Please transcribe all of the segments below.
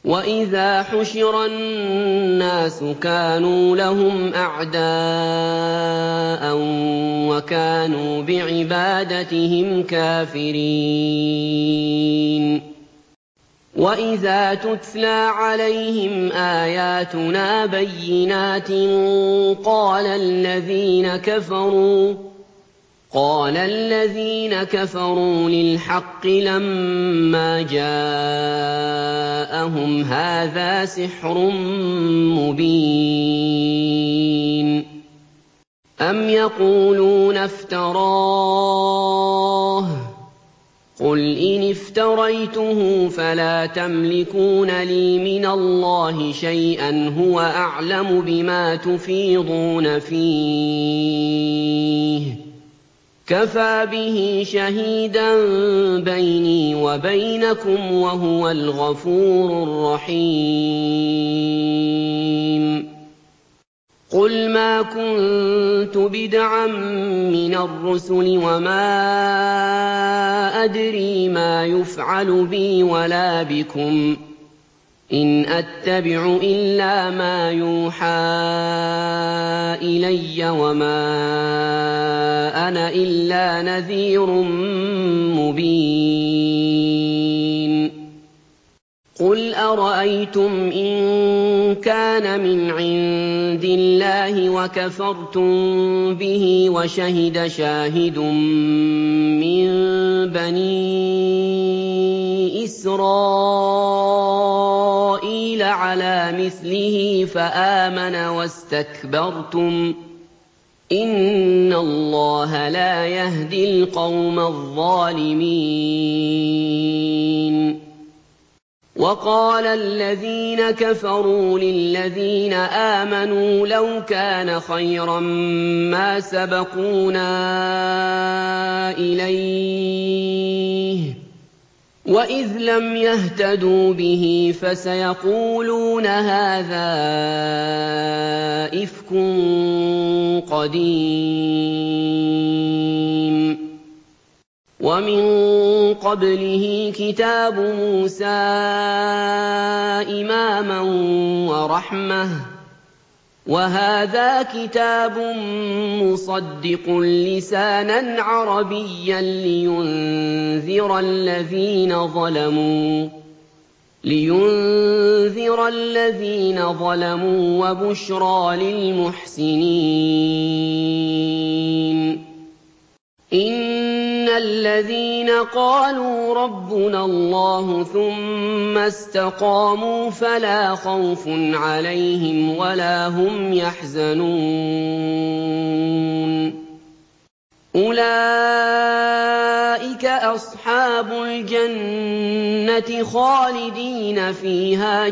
وَإِذَا حُشِرَ النَّاسُ كَانُوا لَهُمْ أَعْدَاءً وَكَانُوا بِعِبَادَتِهِمْ كَافِرِينَ وَإِذَا تُتْلَىٰ عَلَيْهِمْ آيَاتُنَا بَيِّنَاتٍ قَالَ الَّذِينَ كَفَرُوا لِلْحَقِّ لَمَّا جَاءَهُمْ هَٰذَا سِحْرٌ مُّبِينٌ أَمْ يَقُولُونَ افْتَرَاهُ ۖ قُلْ إِنِ افْتَرَيْتُهُ فَلَا تَمْلِكُونَ لِي مِنَ اللَّهِ شَيْئًا هُوَ أَعْلَمُ بِمَا تُفِيضُونَ فِيهِ ۖ كَفَىٰ بِهِ شَهِيدًا بَيْنِي وَبَيْنَكُمْ ۖ وَهُوَ الْغَفُورُ الرَّحِيمُ قُلْ مَا كُنتُ بِدْعًا مِّنَ الرُّسُلِ وَمَا أَدْرِي مَا يُفْعَلُ بِي وَلَا بِكُمْ ۖ إِنْ أَتَّبِعُ إِلَّا مَا يُوحَىٰ إِلَيَّ وَمَا أَنَا إِلَّا نَذِيرٌ مُّبِينٌ قُلْ أَرَأَيْتُمْ إِن كَانَ مِنْ عِندِ اللَّهِ وَكَفَرْتُم بِهِ وَشَهِدَ شَاهِدٌ مِّن بَنِي إِسْرَائِيلَ عَلَىٰ مِثْلِهِ فَآمَنَ وَاسْتَكْبَرْتُمْ ۖ إِنَّ اللَّهَ لَا يَهْدِي الْقَوْمَ الظَّالِمِينَ وَقَالَ الَّذِينَ كَفَرُوا لِلَّذِينَ آمَنُوا لَوْ كَانَ خَيْرًا مَّا سَبَقُونَا إِلَيْهِ ۚ وَإِذْ لَمْ يَهْتَدُوا بِهِ فَسَيَقُولُونَ هَٰذَا إِفْكٌ قَدِيمٌ وَمِن قَبْلِهِ كِتَابُ مُوسَىٰ إِمَامًا وَرَحْمَةً ۚ وَهَٰذَا كِتَابٌ مُّصَدِّقٌ لِّسَانًا عَرَبِيًّا لِّيُنذِرَ الَّذِينَ ظَلَمُوا وَبُشْرَىٰ لِلْمُحْسِنِينَ إِنَّ الَّذِينَ قَالُوا رَبُّنَا اللَّهُ ثُمَّ اسْتَقَامُوا فَلَا خَوْفٌ عَلَيْهِمْ وَلَا هُمْ يَحْزَنُونَ أُولَٰئِكَ أَصْحَابُ الْجَنَّةِ خَالِدِينَ فِيهَا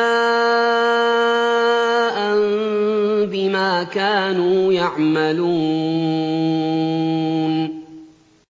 جَزَاءً بِمَا كَانُوا يَعْمَلُونَ